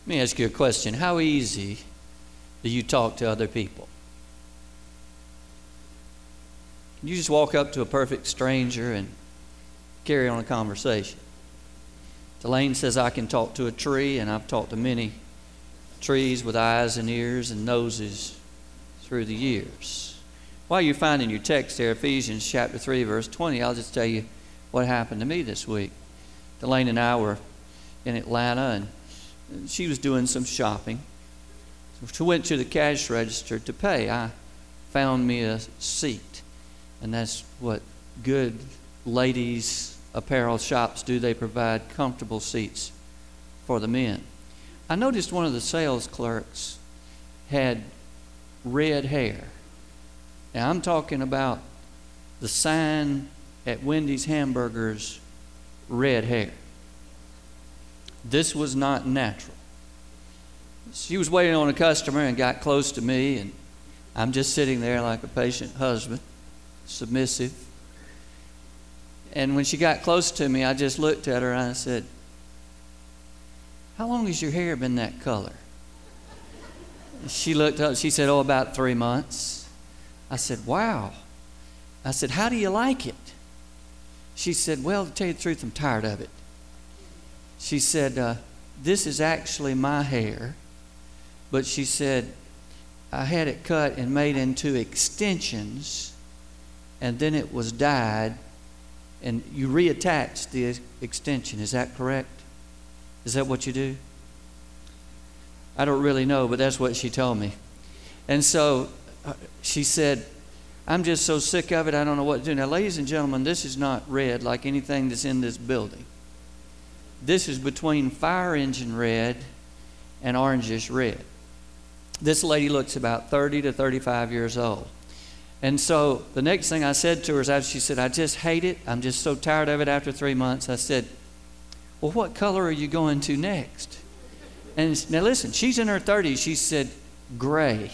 Let me ask you a question. How easy do you talk to other people? You just walk up to a perfect stranger and carry on a conversation. Delane says I can talk to a tree, and I've talked to many trees with eyes and ears and noses through the years. While you're finding your text there, Ephesians chapter 3, verse 20, I'll just tell you what happened to me this week. Delane and I were in Atlanta, and she was doing some shopping. So she went to the cash register to pay. I found me a seat, and that's what good ladies' apparel shops do. They provide comfortable seats for the men. I noticed one of the sales clerks had red hair. Now, I'm talking about the sign at Wendy's Hamburgers, red hair. This was not natural. She was waiting on a customer and got close to me, and I'm just sitting there like a patient husband, submissive. And when she got close to me, I just looked at her and I said, "How long has your hair been that color?" She looked up, she said, "Oh, about 3 months." I said, "Wow." I said, "How do you like it?" She said, "Well, to tell you the truth, I'm tired of it." She said, "This is actually my hair." But she said, "I had it cut and made into extensions, and then it was dyed, and you reattach the extension. Is that correct? Is that what you do?" I don't really know, but that's what she told me. And so she said, "I'm just so sick of it, I don't know what to do." Now, ladies and gentlemen, this is not red like anything that's in this building. This is between fire engine red and orangish red. This lady looks about 30 to 35 years old. And so the next thing I said to her is after she said, "I just hate it. I'm just so tired of it after 3 months." I said, "Well, what color are you going to next?" And now listen, she's in her 30s. She said, "Gray."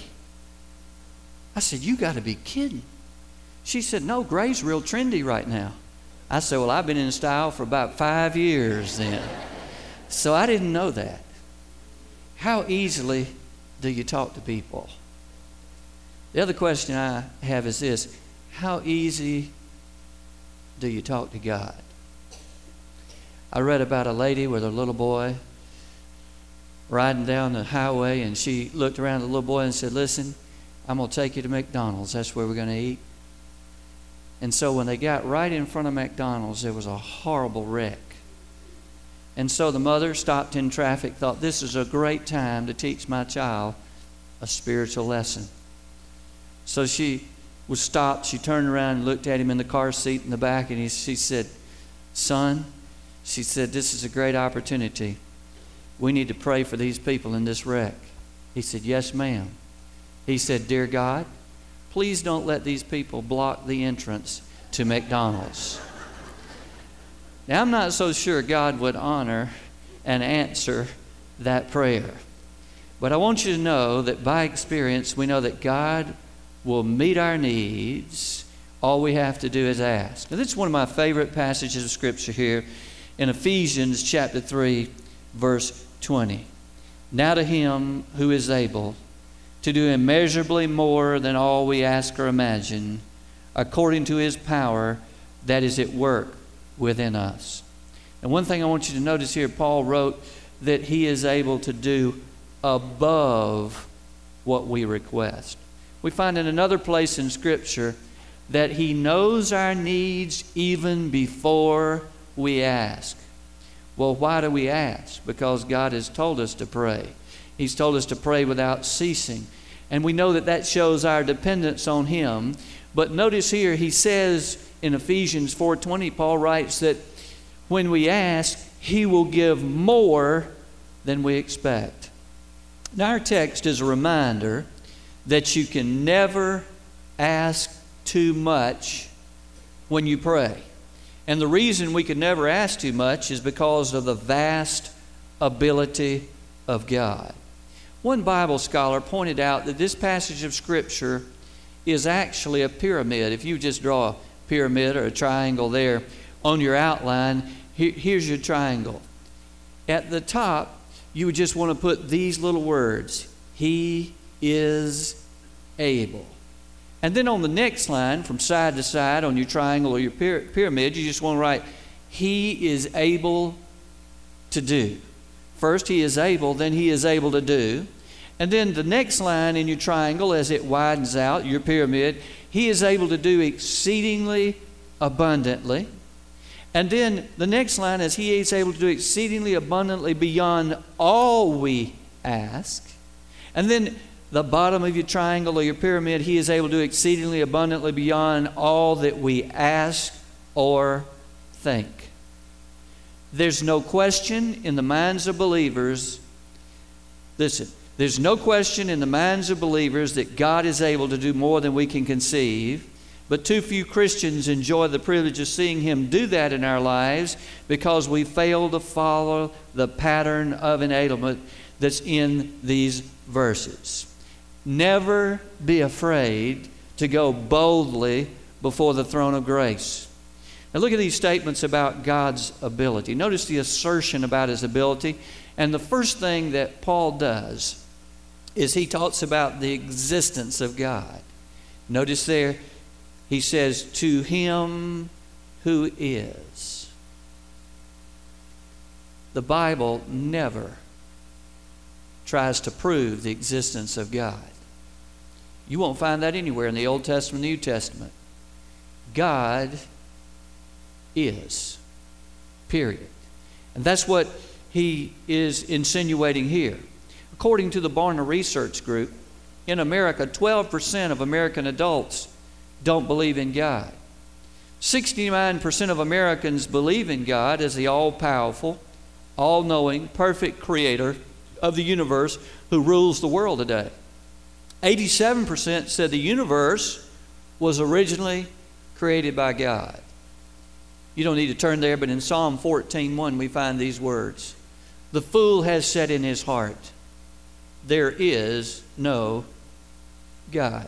I said, "You got to be kidding." She said, "No, gray's real trendy right now." I said, "Well, I've been in style for about 5 years then." So I didn't know that. How easily do you talk to people? The other question I have is this: how easy do you talk to God? I read about a lady with her little boy riding down the highway, and she looked around at the little boy and said, "Listen, I'm going to take you to McDonald's. That's where we're going to eat." And so when they got right in front of McDonald's, there was a horrible wreck. And so the mother stopped in traffic, thought, "This is a great time to teach my child a spiritual lesson." So she was stopped. She turned around and looked at him in the car seat in the back, and she said, "Son," she said, "this is a great opportunity. We need to pray for these people in this wreck." He said, "Yes, ma'am." He said, "Dear God, please don't let these people block the entrance to McDonald's." Now, I'm not so sure God would honor and answer that prayer. But I want you to know that by experience, we know that God will meet our needs. All we have to do is ask. Now, this is one of my favorite passages of Scripture here in Ephesians chapter 3, verse 20. "Now to Him who is able to do immeasurably more than all we ask or imagine, according to His power that is at work within us." And one thing I want you to notice here, Paul wrote that He is able to do above what we request. We find in another place in Scripture that He knows our needs even before we ask. Well, why do we ask? Because God has told us to pray. He's told us to pray without ceasing. And we know that that shows our dependence on Him. But notice here, he says in Ephesians 4:20, Paul writes that when we ask, He will give more than we expect. Now, our text is a reminder that you can never ask too much when you pray. And the reason we can never ask too much is because of the vast ability of God. One Bible scholar pointed out that this passage of Scripture is actually a pyramid. If you just draw a pyramid or a triangle there on your outline, here's your triangle. At the top, you would just want to put these little words, He is able. And then on the next line, from side to side on your triangle or your pyramid, you just want to write, He is able to do. First, He is able, then He is able to do. And then the next line in your triangle, as it widens out, your pyramid, He is able to do exceedingly abundantly. And then the next line is He is able to do exceedingly abundantly beyond all we ask. And then the bottom of your triangle or your pyramid, He is able to do exceedingly abundantly beyond all that we ask or think. There's no question in the minds of believers, listen, there's no question in the minds of believers that God is able to do more than we can conceive, but too few Christians enjoy the privilege of seeing Him do that in our lives because we fail to follow the pattern of enablement that's in these verses. Never be afraid to go boldly before the throne of grace. Now look at these statements about God's ability. Notice the assertion about His ability. And the first thing that Paul does is he talks about the existence of God. Notice there, he says, to Him who is. The Bible never tries to prove the existence of God. You won't find that anywhere in the Old Testament, New Testament. God is. Period. And that's what he is insinuating here. According to the Barna Research Group, in America, 12% of American adults don't believe in God. 69% of Americans believe in God as the all-powerful, all-knowing, perfect creator of the universe who rules the world today. 87% said the universe was originally created by God. You don't need to turn there, but in Psalm 14:1 we find these words. The fool has said in his heart, there is no God.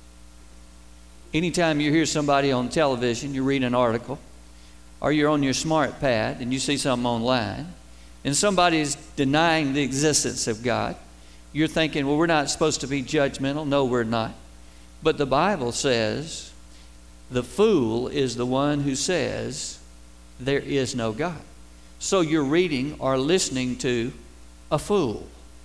Anytime you hear somebody on television, you read an article, or you're on your smart pad and you see something online, and somebody is denying the existence of God, you're thinking, well, we're not supposed to be judgmental. No, we're not. But the Bible says the fool is the one who says there is no God. So you're reading or listening to a fool.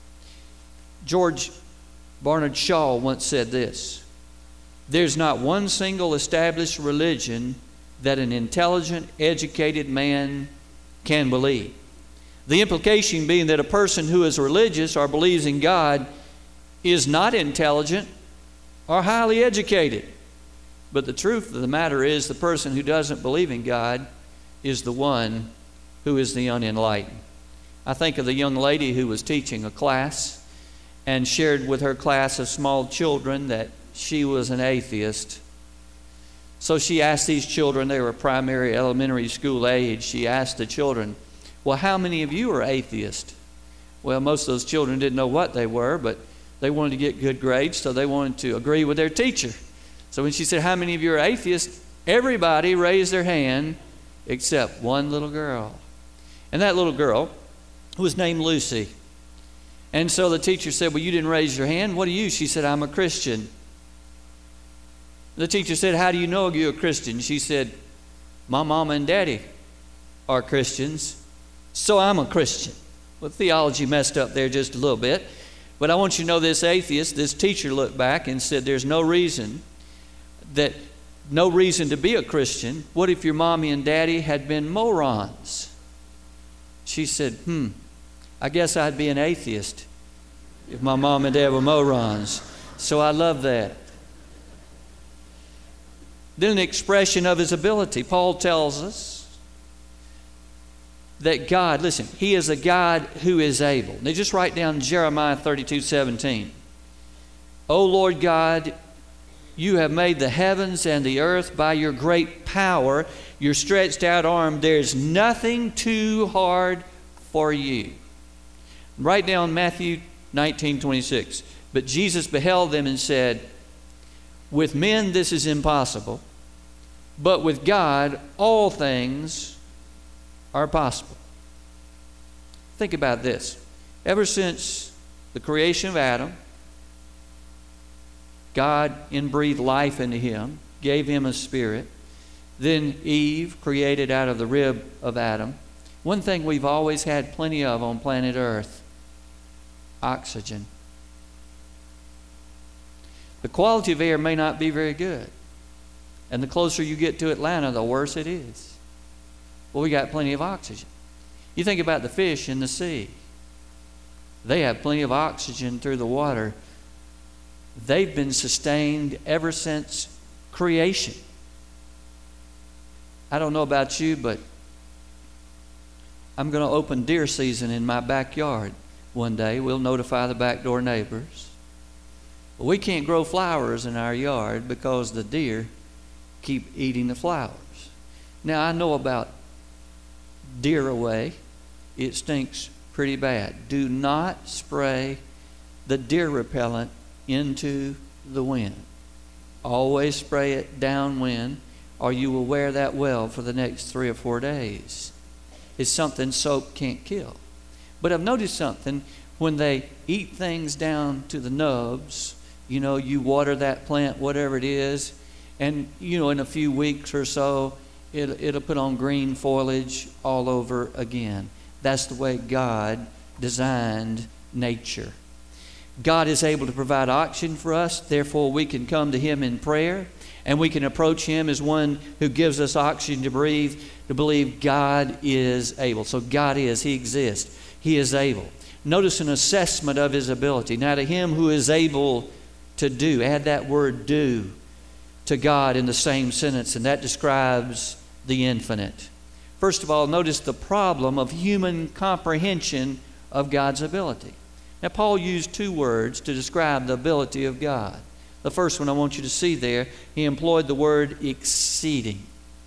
George Bernard Shaw once said this: there's not one single established religion that an intelligent, educated man can believe. The implication being that a person who is religious or believes in God is not intelligent or highly educated. But the truth of the matter is the person who doesn't believe in God is the one who is the unenlightened. I think of the young lady who was teaching a class and shared with her class of small children that she was an atheist. So she asked these children, they were primary, elementary school age, she asked the children, well, how many of you are atheists? Well, most of those children didn't know what they were, but they wanted to get good grades, so they wanted to agree with their teacher. So when she said, how many of you are atheists? Everybody raised their hand except one little girl. And that little girl was named Lucy. And so the teacher said, well, you didn't raise your hand. What are you? She said, I'm a Christian. The teacher said, how do you know you're a Christian? She said, my mama and daddy are Christians, so I'm a Christian. Well, theology messed up there just a little bit. But I want you to know this atheist, this teacher looked back and said, there's no reason to be a Christian. What if your mommy and daddy had been morons? She said, I guess I'd be an atheist if my mom and dad were morons. So I love that. Then an expression of his ability. Paul tells us that God, listen, He is a God who is able. Now just write down Jeremiah 32:17. O Lord God, you have made the heavens and the earth by your great power, your stretched out arm. There's nothing too hard for you. Write down Matthew 19:26. But Jesus beheld them and said, with men this is impossible, but with God all things are possible. Think about this. Ever since the creation of Adam, God inbreathed life into him, gave him a spirit. Then Eve created out of the rib of Adam. One thing we've always had plenty of on planet Earth: oxygen. The quality of air may not be very good. And the closer you get to Atlanta, the worse it is. Well, we got plenty of oxygen. You think about the fish in the sea. They have plenty of oxygen through the water. They've been sustained ever since creation. I don't know about you, but I'm going to open deer season in my backyard one day. We'll notify the back door neighbors. But we can't grow flowers in our yard because the deer keep eating the flowers. Now, I know about deer away. It stinks pretty bad. Do not spray the deer repellent into the wind. Always spray it downwind, or you will wear that well for the next 3 or 4 days. It's something soap can't kill. But I've noticed something. When they eat things down to the nubs, you water that plant, whatever it is, and in a few weeks or so, it'll put on green foliage all over again. That's the way God designed nature. God is able to provide oxygen for us. Therefore, we can come to Him in prayer, and we can approach Him as one who gives us oxygen to breathe, to believe God is able. So God is, He exists, He is able. Notice an assessment of His ability. Now, to Him who is able to do, add that word do to God in the same sentence, and that describes the infinite. First of all, notice the problem of human comprehension of God's ability. Now, Paul used 2 words to describe the ability of God. The first one I want you to see there, he employed the word exceeding.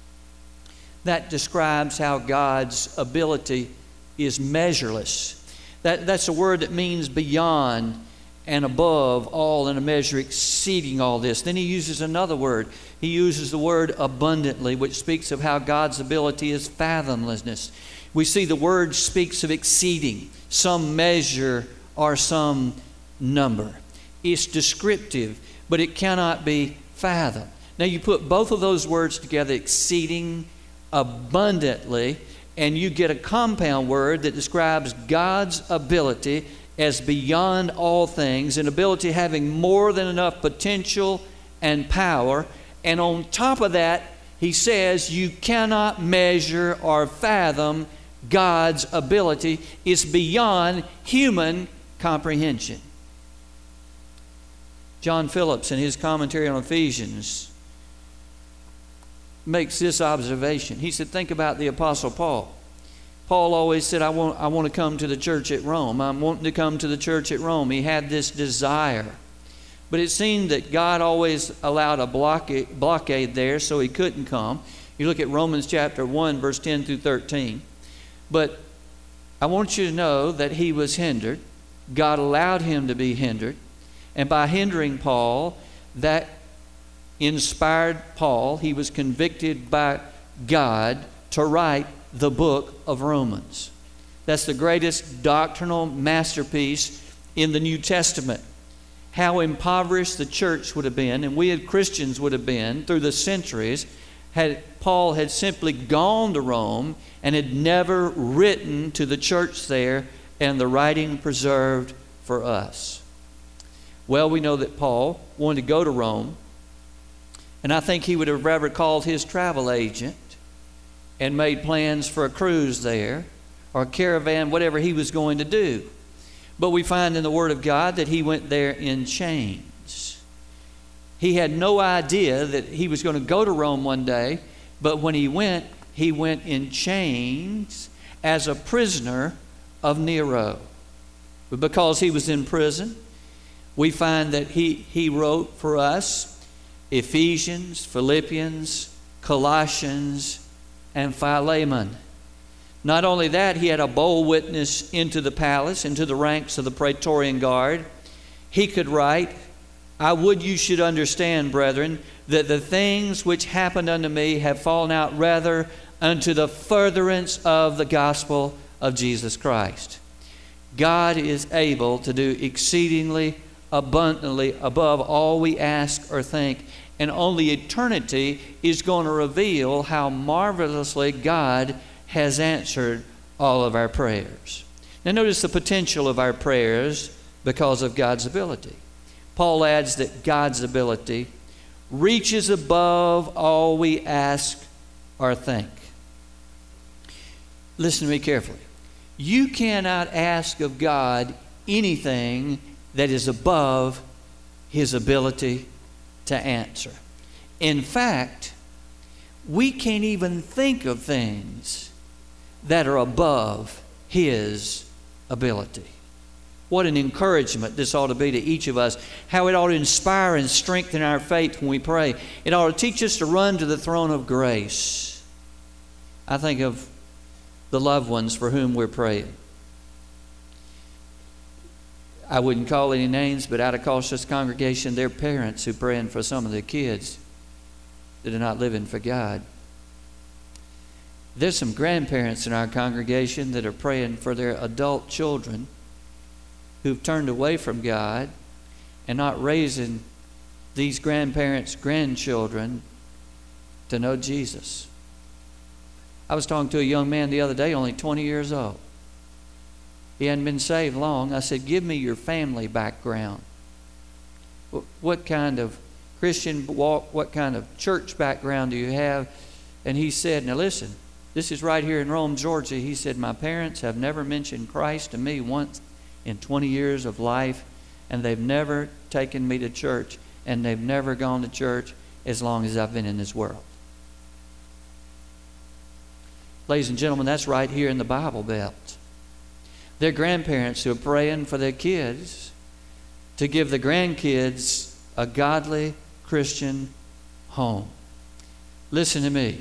That describes how God's ability is measureless. That's a word that means beyond and above all in a measure, exceeding all this. Then he uses another word. He uses the word abundantly, which speaks of how God's ability is fathomlessness. We see the word speaks of exceeding, some measure or some number. It's descriptive, but it cannot be fathomed. Now you put both of those words together, exceeding, abundantly, and you get a compound word that describes God's ability as beyond all things, an ability having more than enough potential and power. And on top of that, he says you cannot measure or fathom God's ability. It's beyond human comprehension. John Phillips, in his commentary on Ephesians, makes this observation. He said, think about the Apostle Paul. Paul always said, I want to come to the church at Rome. I'm wanting to come to the church at Rome. He had this desire. But it seemed that God always allowed a blockade there, so he couldn't come. You look at Romans chapter 1, verse 10 through 13. But I want you to know that he was hindered. God allowed him to be hindered. And by hindering Paul, that inspired Paul. He was convicted by God to write the book of Romans. That's the greatest doctrinal masterpiece in the New Testament. How impoverished the church would have been, and we as Christians would have been through the centuries, had Paul had simply gone to Rome and had never written to the church there, and the writing preserved for us. Well, we know that Paul wanted to go to Rome, and I think he would have rather called his travel agent and made plans for a cruise there or a caravan, whatever he was going to do. But we find in the Word of God that he went there in chains. He had no idea that he was going to go to Rome one day, but when he went in chains as a prisoner of Nero. But because he was in prison, we find that he wrote for us Ephesians, Philippians, Colossians, and Philemon. Not only that, he had a bold witness into the palace, into the ranks of the Praetorian Guard. He could write, I would you should understand, brethren, that the things which happened unto me have fallen out rather unto the furtherance of the gospel of Jesus Christ. God is able to do exceedingly abundantly above all we ask or think. And only eternity is going to reveal how marvelously God has answered all of our prayers. Now notice the potential of our prayers because of God's ability. Paul adds that God's ability reaches above all we ask or think. Listen to me carefully. You cannot ask of God anything that is above His ability to answer. In fact, we can't even think of things that are above His ability. What an encouragement this ought to be to each of us. How it ought to inspire and strengthen our faith when we pray. It ought to teach us to run to the throne of grace. I think of the loved ones for whom we're praying. I wouldn't call any names, but out across this congregation, there are parents who are praying for some of their kids that are not living for God. There's some grandparents in our congregation that are praying for their adult children who've turned away from God and not raising these grandparents' grandchildren to know Jesus. I was talking to a young man the other day, only 20 years old. He hadn't been saved long. I said, give me your family background. What kind of Christian walk, what kind of church background do you have? And he said, now listen, this is right here in Rome, Georgia. He said, my parents have never mentioned Christ to me once in 20 years of life, and they've never taken me to church, and they've never gone to church as long as I've been in this world. Ladies and gentlemen, that's right here in the Bible Belt. There are grandparents who are praying for their kids to give the grandkids a godly Christian home. Listen to me.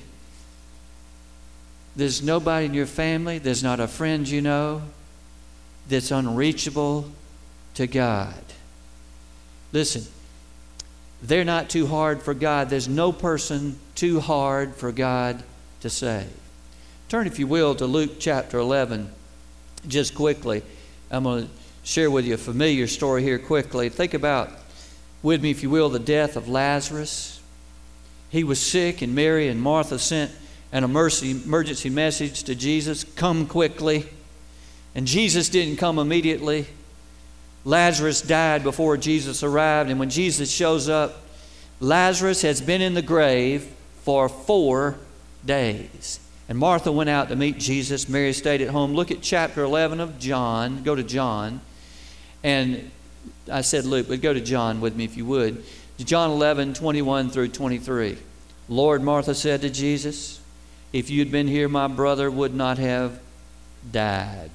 There's nobody in your family, there's not a friend you know that's unreachable to God. Listen, they're not too hard for God. There's no person too hard for God to save. Turn, if you will, to Luke chapter 11. Just quickly, I'm going to share with you a familiar story here quickly. Think about, with me, if you will, the death of Lazarus. He was sick, and Mary and Martha sent an emergency message to Jesus, come quickly. And Jesus didn't come immediately. Lazarus died before Jesus arrived, and when Jesus shows up, Lazarus has been in the grave for 4 days. And Martha went out to meet Jesus. Mary stayed at home. Look at chapter 11 of John. Go to John. And I said Luke, but go to John with me if you would. John 11, 21 through 23. Lord, Martha said to Jesus, if you'd been here, my brother would not have died.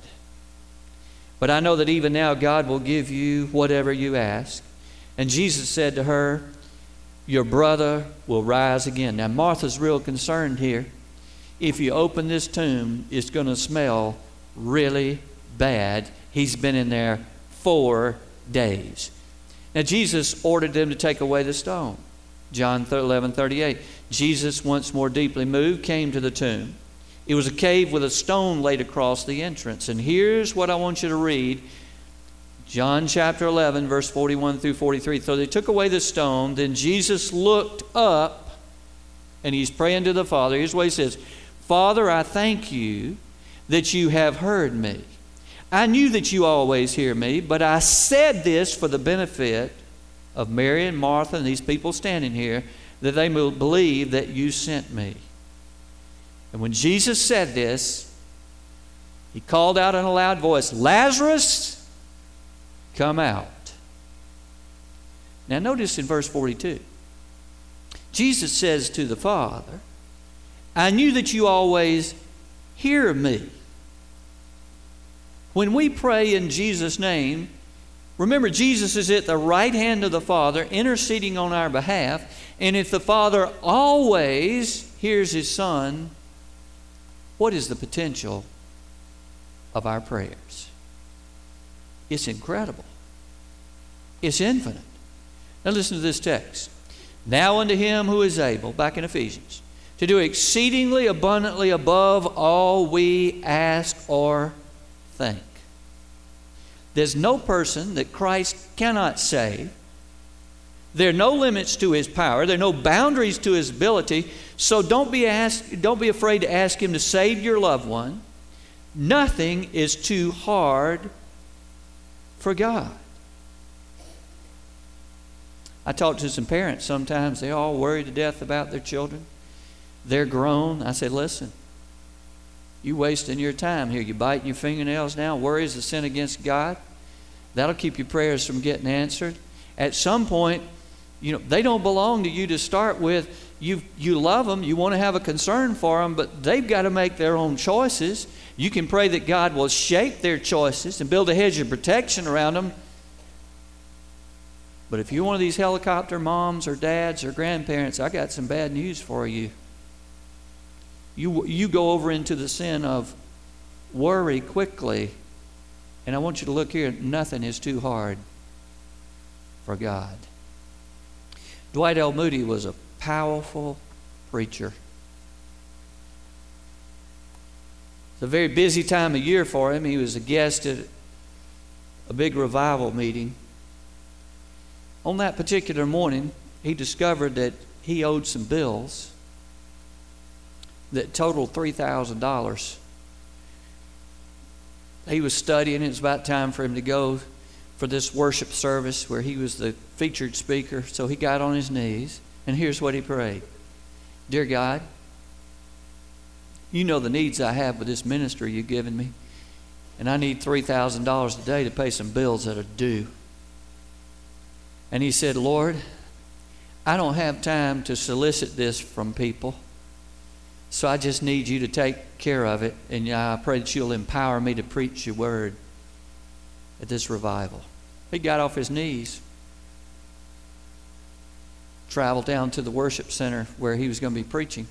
But I know that even now God will give you whatever you ask. And Jesus said to her, your brother will rise again. Now Martha's real concerned here. If you open this tomb, it's going to smell really bad. He's been in there 4 days. Now Jesus ordered them to take away the stone. John 11:38. Jesus, once more deeply moved, came to the tomb. It was a cave with a stone laid across the entrance. And here's what I want you to read. John chapter 11, verse 41 through 43. So they took away the stone. Then Jesus looked up, and he's praying to the Father. Here's what he says. Father, I thank you that you have heard me. I knew that you always hear me, but I said this for the benefit of Mary and Martha and these people standing here, that they will believe that you sent me. And when Jesus said this, he called out in a loud voice, Lazarus, come out. Now notice in verse 42, Jesus says to the Father, I knew that you always hear me. When we pray in Jesus' name, remember Jesus is at the right hand of the Father interceding on our behalf. And if the Father always hears His Son, what is the potential of our prayers? It's incredible. It's infinite. Now listen to this text. Now unto Him who is able, back in Ephesians, to do exceedingly abundantly above all we ask or think. There's no person that Christ cannot save. There are no limits to His power. There are no boundaries to His ability. So don't be afraid to ask Him to save your loved one. Nothing is too hard for God. I talk to some parents sometimes. They all worry to death about their children. They're grown. I say, listen, you wasting your time here. You biting your fingernails now. Worry is a sin against God. That'll keep your prayers from getting answered. At some point, they don't belong to you to start with. You love them. You want to have a concern for them, but they've got to make their own choices. You can pray that God will shape their choices and build a hedge of protection around them. But if you're one of these helicopter moms or dads or grandparents, I got some bad news for you. You go over into the sin of worry quickly. And I want you to look here. Nothing is too hard for God. Dwight L. Moody was a powerful preacher. It's a very busy time of year for him. He was a guest at a big revival meeting. On that particular morning, he discovered that he owed some bills that totaled $3,000. He was studying. It was about time for him to go for this worship service where he was the featured speaker. So he got on his knees, and here's what he prayed. Dear God, you know the needs I have with this ministry you've given me, and I need $3,000 a day to pay some bills that are due. And he said, Lord, I don't have time to solicit this from people, so I just need you to take care of it, and I pray that you'll empower me to preach your word at this revival. He got off his knees, traveled down to the worship center where he was going to be preaching.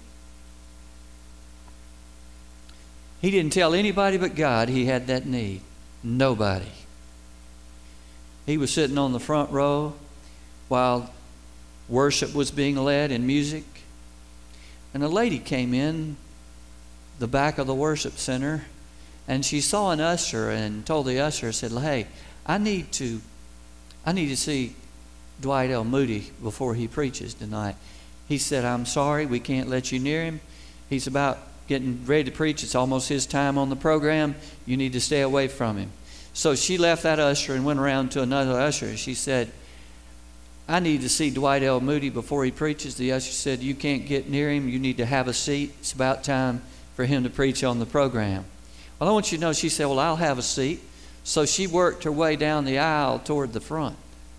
He didn't tell anybody but God he had that need. Nobody. He was sitting on the front row while worship was being led in music. And a lady came in the back of the worship center, and she saw an usher and told the usher, said, hey, I need to see Dwight L. Moody before he preaches tonight. He said, I'm sorry, we can't let you near him. He's about getting ready to preach. It's almost his time on the program. You need to stay away from him. So she left that usher and went around to another usher. She said, I need to see Dwight L. Moody before he preaches. The usher said, you can't get near him. You need to have a seat. It's about time for him to preach on the program. Well, I want you to know, she said, well, I'll have a seat. So she worked her way down the aisle toward the front.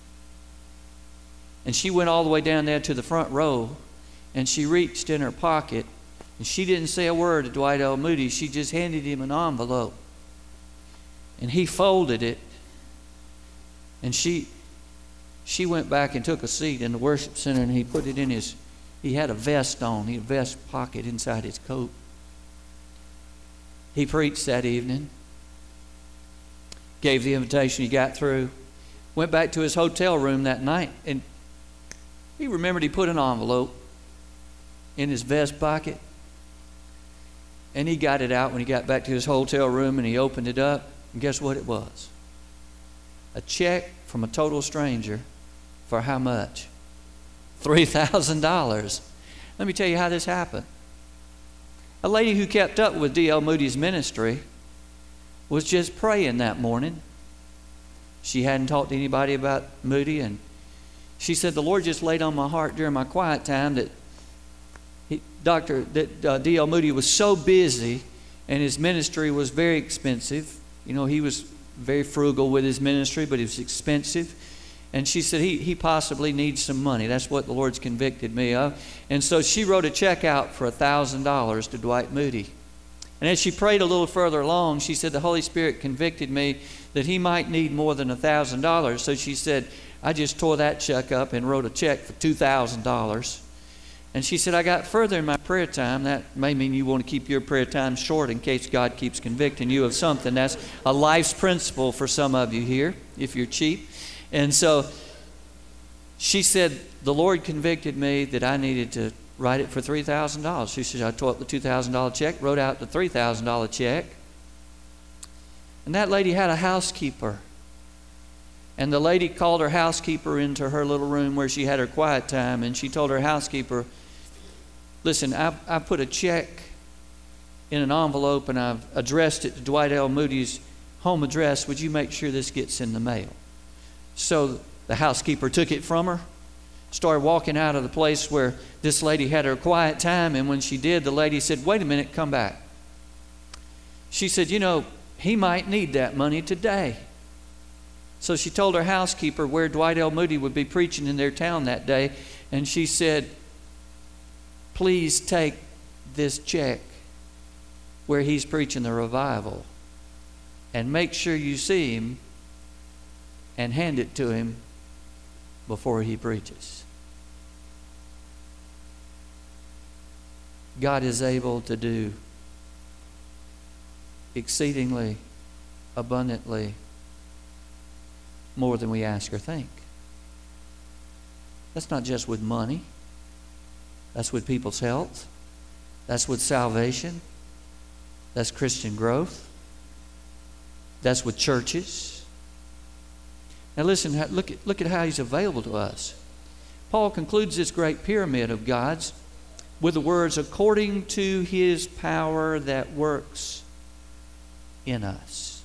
And she went all the way down there to the front row, and she reached in her pocket, and she didn't say a word to Dwight L. Moody. She just handed him an envelope. And he folded it, and she went back and took a seat in the worship center, and he put it in he had a vest on. He had a vest pocket inside his coat. He preached that evening, gave the invitation, he got through, went back to his hotel room that night, and he remembered he put an envelope in his vest pocket, and he got it out when he got back to his hotel room, and he opened it up, and guess what it was? A check from a total stranger for how much? $3,000. Let me tell you how this happened. A lady who kept up with D.L. Moody's ministry was just praying that morning. She hadn't talked to anybody about Moody, and she said, the Lord just laid on my heart during my quiet time that D.L. Moody was so busy and his ministry was very expensive. He was very frugal with his ministry, but it was expensive. And she said, he possibly needs some money. That's what the Lord's convicted me of. And so she wrote a check out for $1,000 to Dwight Moody. And as she prayed a little further along, she said, the Holy Spirit convicted me that he might need more than $1,000. So she said, I just tore that check up and wrote a check for $2,000. And she said, I got further in my prayer time. That may mean you want to keep your prayer time short in case God keeps convicting you of something. That's a life's principle for some of you here, if you're cheap. And so she said, the Lord convicted me that I needed to write it for $3,000. She said, I tore up the $2,000 check, wrote out the $3,000 check. And that lady had a housekeeper And the lady called her housekeeper into her little room where she had her quiet time, and she told her housekeeper, listen, I put a check in an envelope and I've addressed it to Dwight L. Moody's home address. Would you make sure this gets in the mail? So the housekeeper took it from her, started walking out of the place where this lady had her quiet time, and when she did, the lady said, wait a minute, come back. She said, you know, he might need that money today. So she told her housekeeper where Dwight L. Moody would be preaching in their town that day, and she said, please take this check where he's preaching the revival and make sure you see him and hand it to him before he preaches. God is able to do exceedingly abundantly more than we ask or think. That's not just with money. That's with people's health. That's with salvation. That's Christian growth. That's with churches. Now listen, look at how he's available to us. Paul concludes this great pyramid of God's with the words, according to his power that works in us.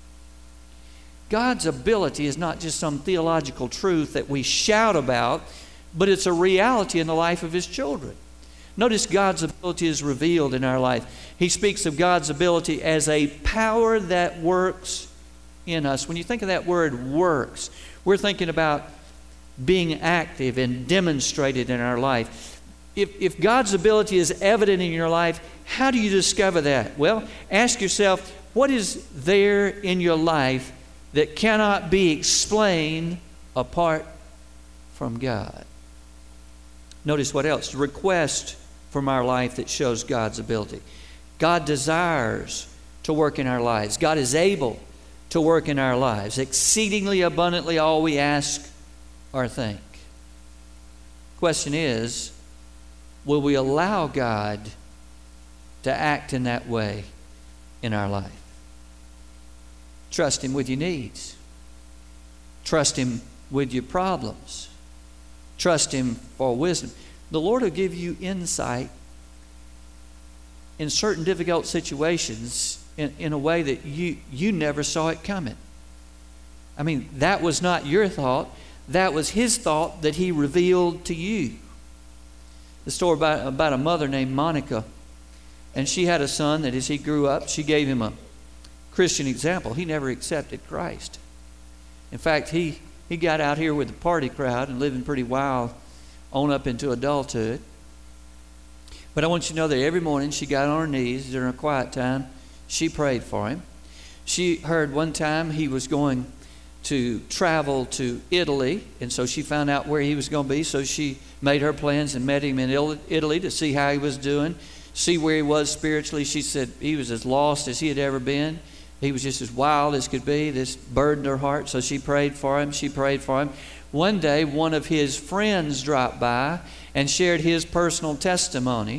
God's ability is not just some theological truth that we shout about, but it's a reality in the life of his children. Notice God's ability is revealed in our life. He speaks of God's ability as a power that works in us. When you think of that word works, we're thinking about being active and demonstrated in our life. If God's ability is evident in your life, how do you discover that? Well, ask yourself, what is there in your life that cannot be explained apart from God? Notice what else? Request from our life that shows God's ability. God desires to work in our lives. God is able to work in our lives, exceedingly abundantly all we ask or think. Question is, will we allow God to act in that way in our life? Trust him with your needs. Trust him with your problems. Trust him for wisdom. The Lord will give you insight in certain difficult situations in a way that you never saw it coming. I mean, that was not your thought. That was his thought that he revealed to you. The story about a mother named Monica. And she had a son that as he grew up, she gave him a Christian example. He never accepted Christ. In fact, he got out here with the party crowd and living pretty wild on up into adulthood. But I want you to know that every morning she got on her knees during her quiet time. She prayed for him. She heard one time he was going to travel to Italy, and so she found out where he was going to be. So she made her plans and met him in Italy to see how he was doing, see where he was spiritually. She said he was as lost as he had ever been. He was just as wild as could be. This burdened her heart, so she prayed for him. She prayed for him. One day, one of his friends dropped by and shared his personal testimony.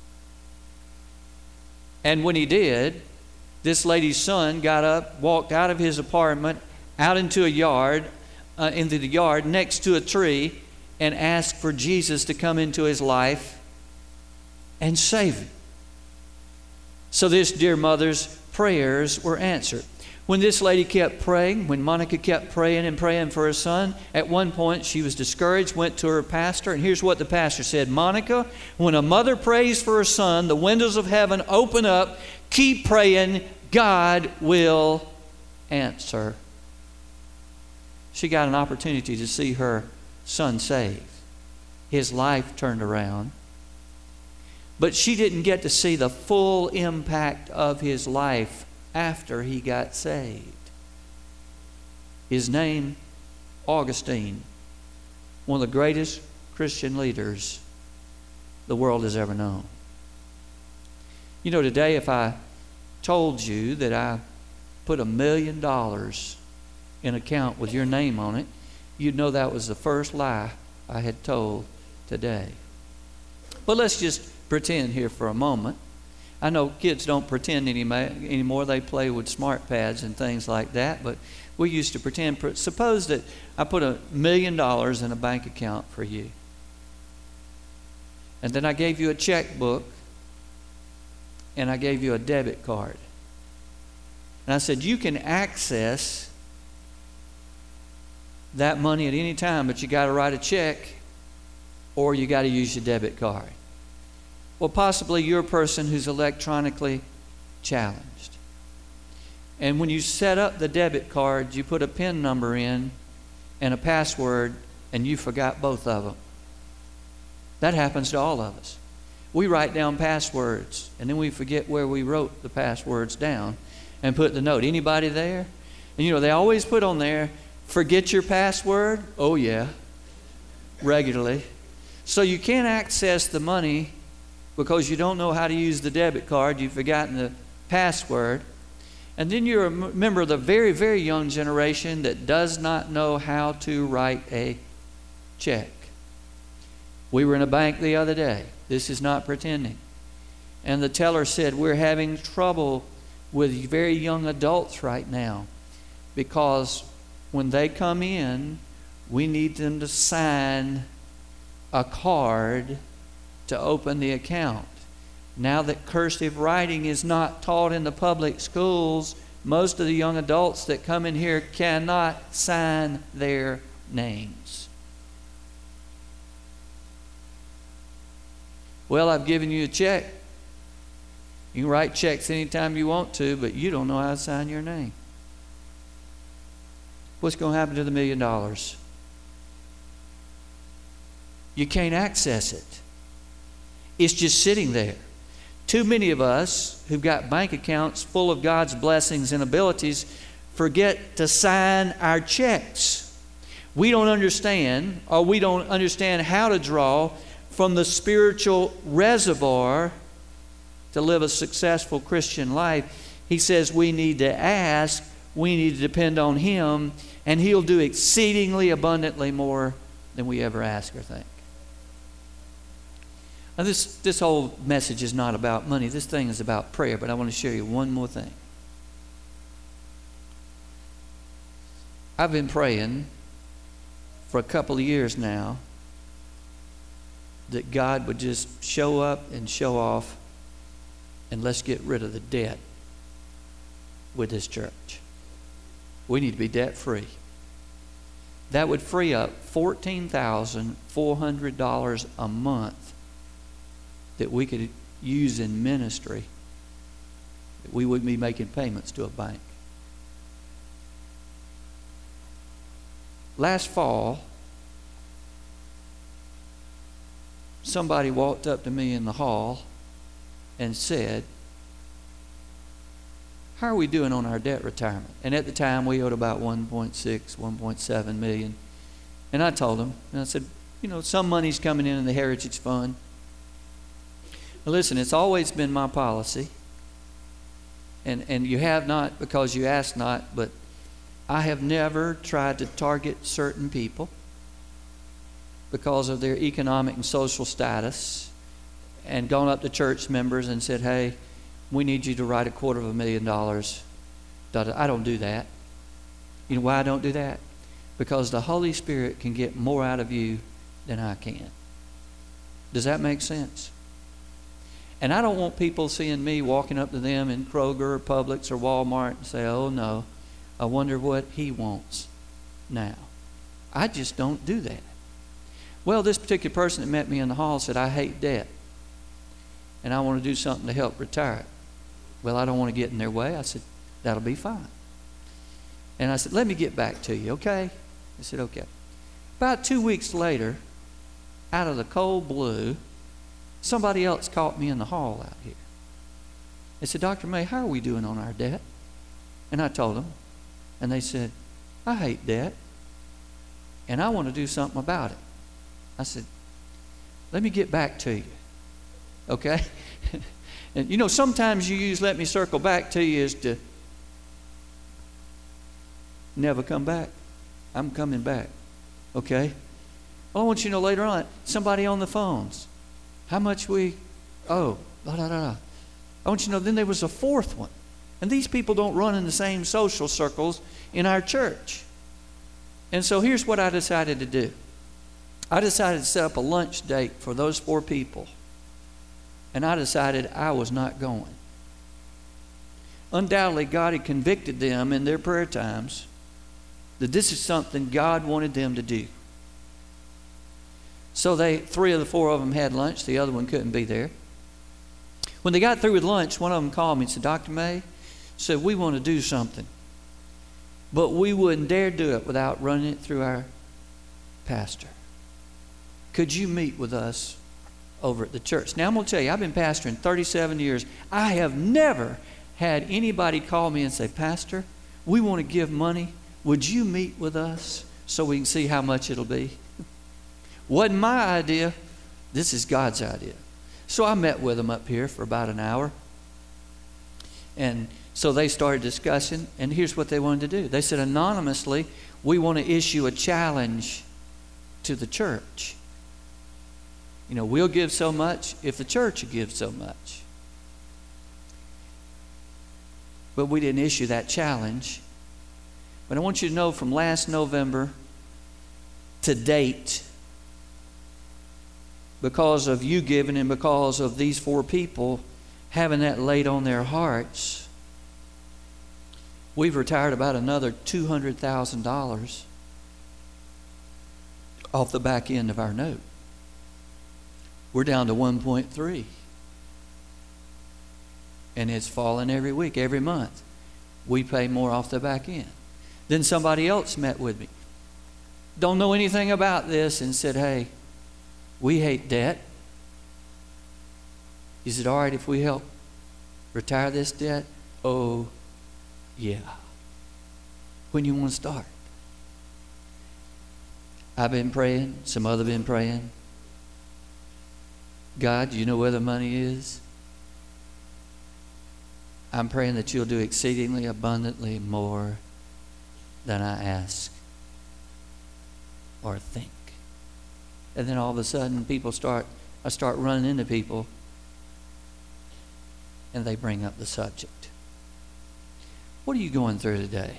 And when he did, this lady's son got up, walked out of his apartment, out into the yard next to a tree, and asked for Jesus to come into his life and save him. So this dear mother's prayers were answered. When this lady kept praying, when Monica kept praying and praying for her son, at one point she was discouraged, went to her pastor, and here's what the pastor said: Monica, when a mother prays for her son, the windows of heaven open up. Keep praying. God will answer. She got an opportunity to see her son saved, his life turned around. But she didn't get to see the full impact of his life after he got saved. His name, Augustine, one of the greatest Christian leaders the world has ever known. You know, today if I told you that I put $1 million in an account with your name on it, you'd know that was the first lie I had told today. But let's just pretend here for a moment I know kids don't pretend anymore. They play with smart pads and things like that. But we used to pretend. Suppose that I put $1 million in a bank account for you. And then I gave you a checkbook. And I gave you a debit card. And I said, you can access that money at any time, but you got to write a check or you got to use your debit card. Well, possibly you're a person who's electronically challenged. And when you set up the debit card, you put a PIN number in and a password, and you forgot both of them. That happens to all of us. We write down passwords, and then we forget where we wrote the passwords down and put the note. Anybody there? And they always put on there, forget your password? Oh, yeah, regularly. So you can't access the money because you don't know how to use the debit card. You've forgotten the password. And then you're a member of the very, very young generation that does not know how to write a check. We were in a bank the other day. This is not pretending. And the teller said, we're having trouble with very young adults right now because when they come in, we need them to sign a card to open the account. Now that cursive writing is not taught in the public schools, most of the young adults that come in here cannot sign their names. Well, I've given you a check. You can write checks anytime you want to, but you don't know how to sign your name. What's going to happen to the $1 million? You can't access it. It's just sitting there. Too many of us who've got bank accounts full of God's blessings and abilities forget to sign our checks. We don't understand, or we don't understand how to draw from the spiritual reservoir to live a successful Christian life. He says we need to ask, we need to depend on Him, and He'll do exceedingly abundantly more than we ever ask or think. Now this whole message is not about money. This thing is about prayer, but I want to share you one more thing. I've been praying for a couple of years now that God would just show up and show off, and let's get rid of the debt with this church. We need to be debt free. That would free up $14,400 a month that we could use in ministry, that we wouldn't be making payments to a bank. Last fall, somebody walked up to me in the hall and said, how are we doing on our debt retirement? And at the time, we owed about 1.7 million. And I told him, and I said, some money's coming in the Heritage Fund. Now listen, it's always been my policy, and you have not because you asked not, but I have never tried to target certain people because of their economic and social status and gone up to church members and said, hey, we need you to write $250,000. I don't do that. You know why I don't do that? Because the Holy Spirit can get more out of you than I can. Does that make sense? And I don't want people seeing me walking up to them in Kroger or Publix or Walmart and say, oh no, I wonder what he wants now. I just don't do that. Well, this particular person that met me in the hall said, I hate debt, and I want to do something to help retire it. Well, I don't want to get in their way. I said, that'll be fine. And I said, let me get back to you, okay? I said, okay. About 2 weeks later, out of the cold blue, somebody else caught me in the hall out here. They said, Dr. May, how are we doing on our debt? And I told them, and they said, I hate debt, and I want to do something about it. I said, let me get back to you, okay? And sometimes you use let me circle back to you is to never come back. I'm coming back, okay? Well, I want you to know later on, somebody on the phones, how much we owe, blah, blah, blah. I want you to know then there was a fourth one. And these people don't run in the same social circles in our church. And so here's what I decided to do. I decided to set up a lunch date for those 4 people. And I decided I was not going. Undoubtedly, God had convicted them in their prayer times that this is something God wanted them to do. So 3 of the 4 of them had lunch. The other one couldn't be there. When they got through with lunch, one of them called me and said, Dr. May, said, we want to do something. But we wouldn't dare do it without running it through our pastor. Could you meet with us over at the church? Now I'm going to tell you, I've been pastoring 37 years. I have never had anybody call me and say, Pastor, we want to give money. Would you meet with us so we can see how much it'll be? Wasn't my idea. This is God's idea. So I met with them up here for about an hour. And so they started discussing, and here's what they wanted to do. They said, anonymously, we want to issue a challenge to the church. You know, we'll give so much if the church will give so much. But we didn't issue that challenge. But I want you to know from last November to date, because of you giving and because of these 4 people having that laid on their hearts, we've retired about another $200,000 off the back end of our note. We're down to 1.3. And it's falling every week, every month. We pay more off the back end. Then somebody else met with me. Don't know anything about this and said, hey, we hate debt. Is it all right if we help retire this debt? Oh, yeah. When you want to start? I've been praying. Some other been praying. God, you know where the money is? I'm praying that you'll do exceedingly abundantly more than I ask or think. And then all of a sudden I start running into people and they bring up the subject. What are you going through today?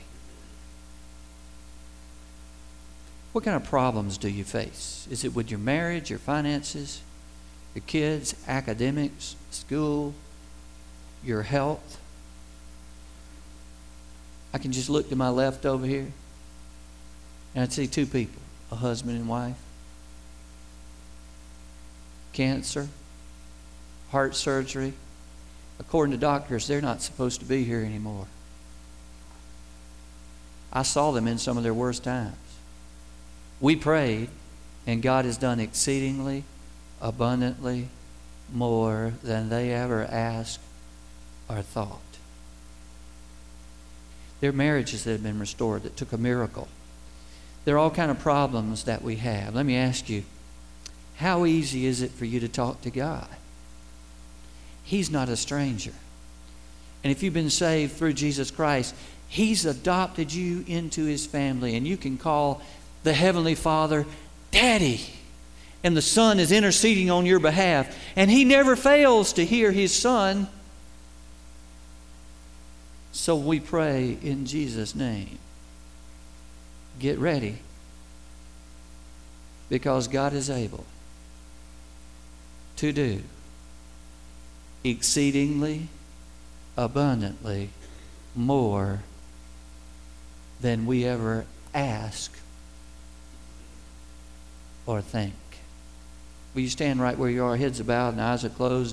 What kind of problems do you face? Is it with your marriage, your finances, your kids, academics, school, your health? I can just look to my left over here and I'd see 2 people, a husband and wife. Cancer, heart surgery. According to doctors, they're not supposed to be here anymore. I saw them in some of their worst times. We prayed, and God has done exceedingly, abundantly more than they ever asked or thought. There are marriages that have been restored that took a miracle. There are all kinds of problems that we have. Let me ask you, how easy is it for you to talk to God? He's not a stranger. And if you've been saved through Jesus Christ, He's adopted you into His family. And you can call the Heavenly Father Daddy. And the Son is interceding on your behalf. And He never fails to hear His Son. So we pray in Jesus' name. Get ready. Because God is able to do exceedingly abundantly more than we ever ask or think. Will you stand right where you are, heads are bowed and eyes are closed?